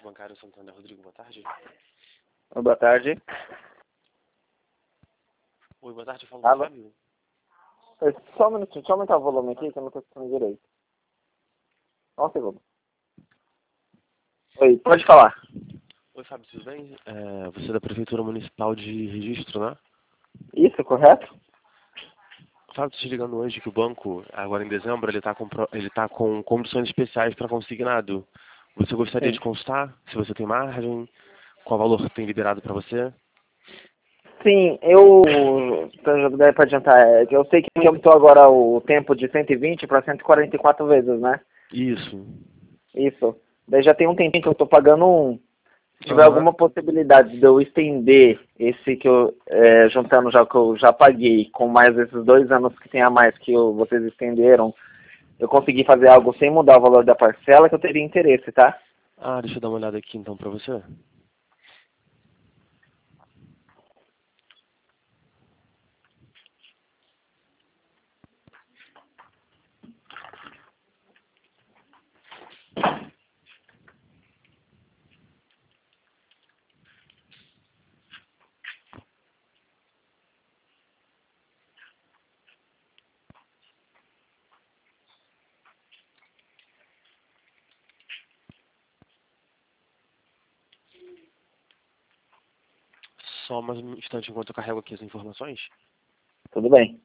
Bancário Santander. Rodrigo, boa tarde. Boa tarde. Oi, boa tarde, eu falo com o Fábio. Só um minutinho, deixa eu aumentar o volume aqui que eu não estou escutando direito. Só um segundo. Oi, pode falar. Oi, Fábio, tudo bem? Você é da Prefeitura Municipal de Registro, né? Isso, correto? Fábio, estou te ligando hoje que o banco, agora em dezembro, ele tá com condições especiais para consignado. Você gostaria Sim. de consultar se você tem margem? Qual valor tem liberado para você? Sim, já deve para adiantar, eu sei que aumentou agora o tempo de 120 para 144 vezes, né? Isso. Isso. Daí já tem um tempinho que eu estou pagando um. Se tiver Aham. alguma possibilidade de eu estender esse que eu, juntando já que eu já paguei, com mais esses 2 anos que tem a mais que vocês estenderam, eu consegui fazer algo sem mudar o valor da parcela, que eu teria interesse, tá? Ah, deixa eu dar uma olhada aqui então para você. Só mais um instante enquanto eu carrego aqui as informações. Tudo bem.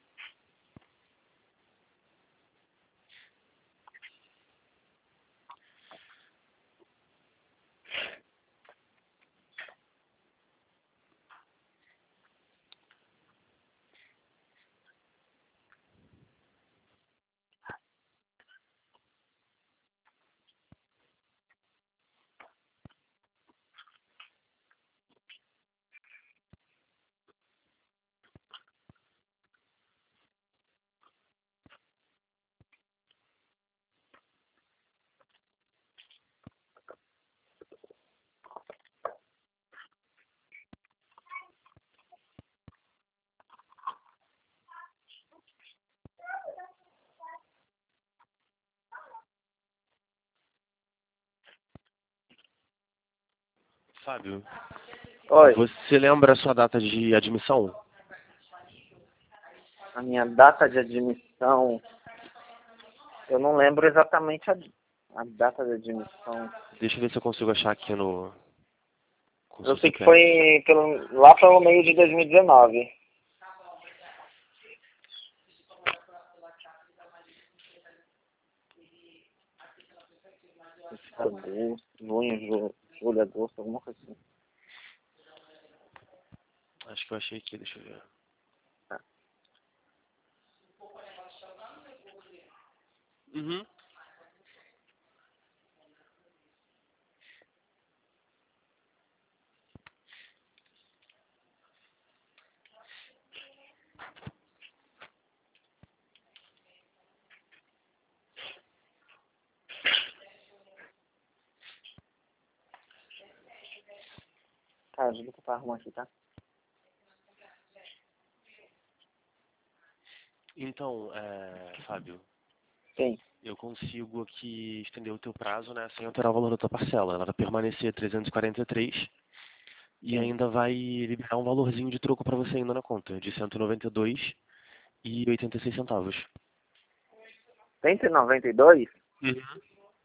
Fábio, Oi, você lembra a sua data de admissão? a minha data de admissão, eu não lembro exatamente a data de admissão. Deixa eu ver se eu consigo achar aqui com o Eu seu sei que CPF. foi lá pelo meio de 2019. Agosto, junho, julho, agosto, alguma coisa assim. Acho que eu achei aqui, deixa eu ver. Tá. Uhum. Tá, ajuda que eu arrumar aqui, tá? Então, Fábio, Sim. eu consigo aqui estender o teu prazo, né, sem alterar o valor da tua parcela. Ela vai permanecer 343 e Sim. ainda vai liberar um valorzinho de troco para você ainda na conta, de 192,86 centavos. 192? Uhum.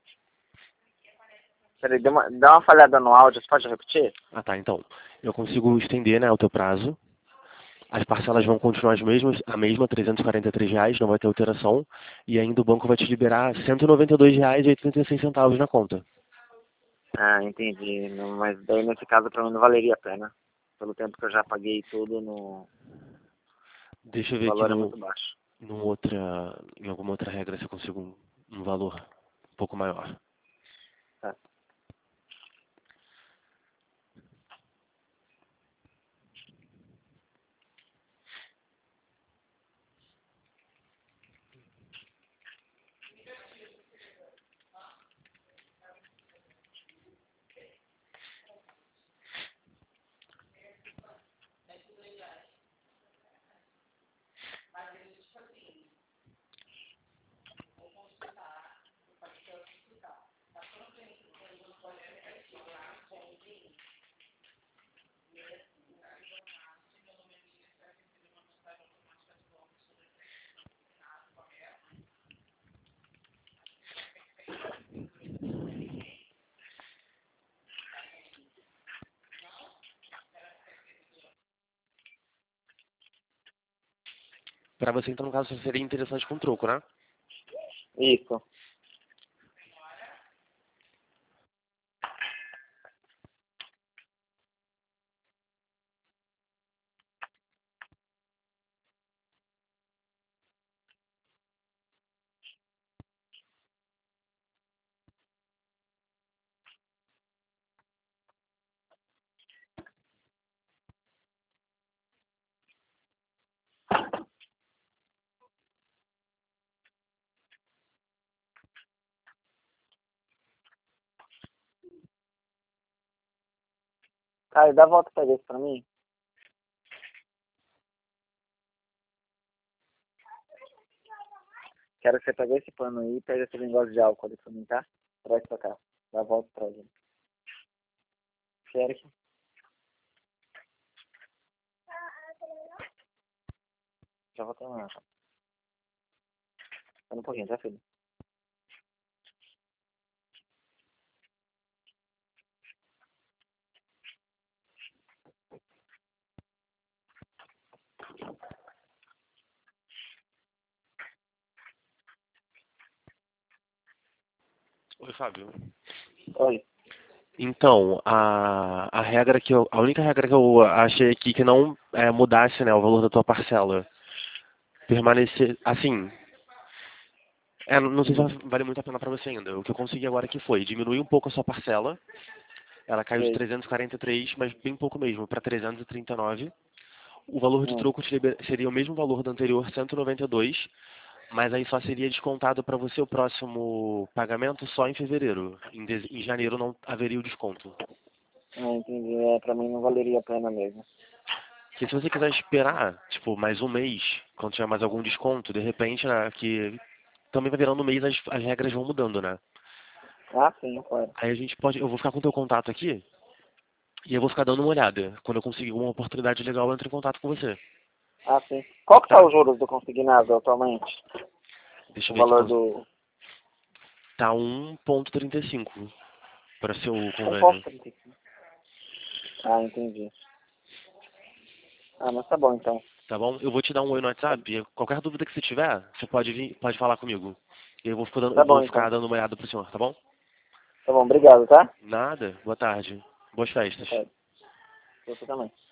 Peraí, dá uma falhada no áudio, você pode repetir? Ah, tá, então. Eu consigo estender, né, o teu prazo. As parcelas Sim. vão continuar as mesmas, a mesma, R$ 343, não vai ter alteração. E ainda o banco vai te liberar R$ 192,86 na conta. Ah, entendi. Mas daí nesse caso pra mim não valeria a pena. Pelo tempo que eu já paguei tudo, Deixa eu o ver aqui valor é muito baixo. em alguma outra regra se eu consigo um valor um pouco maior. Tá. Para você, então, no caso, seria interessante com troco, né? Isso. Caio, dá a volta pra ver pra mim. Quero que você pegue esse pano aí e pegue esse negócio de álcool ali pra mim, tá? Traz pra cá. Dá a volta pra ele. Quero que... Já vou terminar. Espera um pouquinho, tá, filho? Oi, Fábio. Oi. Então, a única regra que eu achei aqui que não mudasse, né, o valor da tua parcela, permanecer, assim, não sei se vale muito a pena para você ainda. O que eu consegui agora aqui foi diminuir um pouco a sua parcela, ela caiu de Sei. 343, mas bem pouco mesmo, para 339. O valor de troco seria o mesmo valor do anterior, 192, mas aí só seria descontado para você o próximo pagamento só em fevereiro. Em janeiro não haveria o desconto. Entendi. Pra mim não valeria a pena mesmo. Porque se você quiser esperar, tipo, mais um mês, quando tiver mais algum desconto, de repente, né, que também vai virando um mês, as regras vão mudando, né? Ah, sim, claro. Aí a gente pode, eu vou ficar com o teu contato aqui e eu vou ficar dando uma olhada. Quando eu conseguir uma oportunidade legal, eu entro em contato com você. Ah, sim. Qual que tá Tá? os juros do consignado atualmente? Deixa O eu ver aqui. valor do... Tá 1,35 para seu convênio. 1,35. Ah, entendi. Ah, mas tá bom então. Tá bom? Eu vou te dar um oi no WhatsApp. E qualquer dúvida que você tiver, você pode falar comigo. E eu Tá vou bom ficar então. dando uma olhada pro senhor, tá bom? Tá bom, obrigado, tá? Nada. Boa tarde. Boas Boa festas. tarde. Você também.